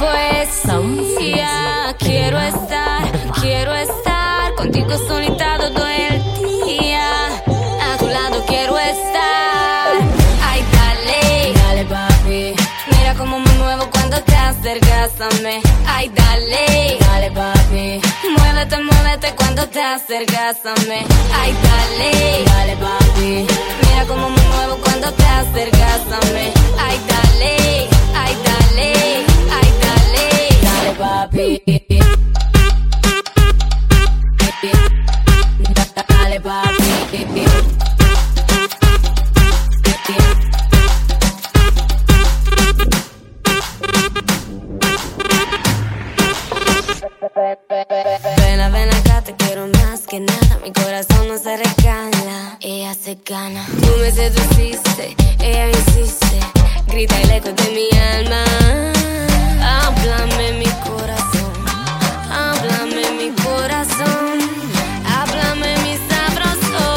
poesía. Quiero estar contigo solita todo el día. A tu lado quiero estar. Ay, dale, dale papi. Mira cómo me muevo cuando te acercas a mí. Ay, dale, dale papi. Muévete, muévete cuando te acercas a mí. Ay, dale, dale papi. Mira cómo me muevo cuando te acercas a mí. Ay, dale, ay, dale, ay, dale, dale papi. Dale papi. Ven acá, te quiero más que nada. Mi corazón no se regala, ella se gana. Tú me seduciste, ella insiste. Grita el eco de mi alma. Háblame mi corazón, háblame mi corazón, háblame mi sabroso.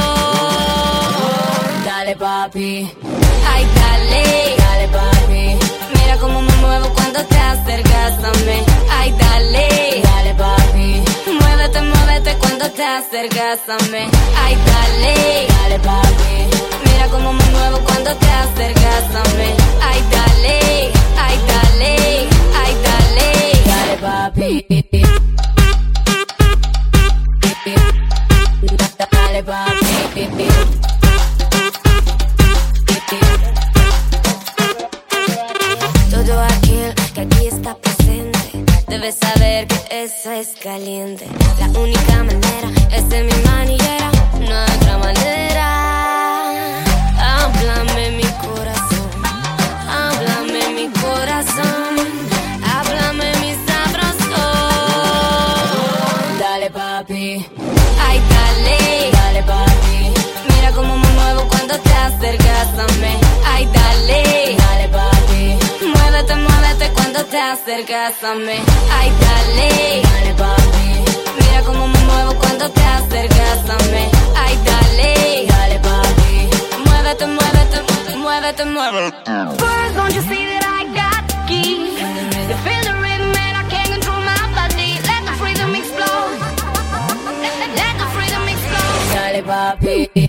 Dale papi, ay dale, dale papi. Mira cómo me muevo cuando te acercas a mí. Ay dale, dale papi. Muévete, muévete cuando te acercas a mí. Ay dale, dale papi. Mira cómo me muevo cuando te acercas a mí. Ay dale, ay dale, ay dale, dale papi. Dale papi. Todo aquel que aquí está presente debe saber que eso es caliente. La única manera es de mi manillera, no hay otra manera. Háblame mi corazón, háblame mi corazón, háblame mi sabroso. Dale papi, ay dale, dale papi. Mira cómo me muevo cuando te acercas a mí. Ay dale, dale papi. Muévete, muévete cuando te acercas a mí. Ay dale, dale papi. Mira cómo me muevo cuando te acercas a mí. Ay dale, dale papi. Muévete, muévete, muévete, muévete. First, don't you see that I got the key? You feel the rhythm and I can't control my body. Let the freedom explode. Let the freedom explode. Dale papi.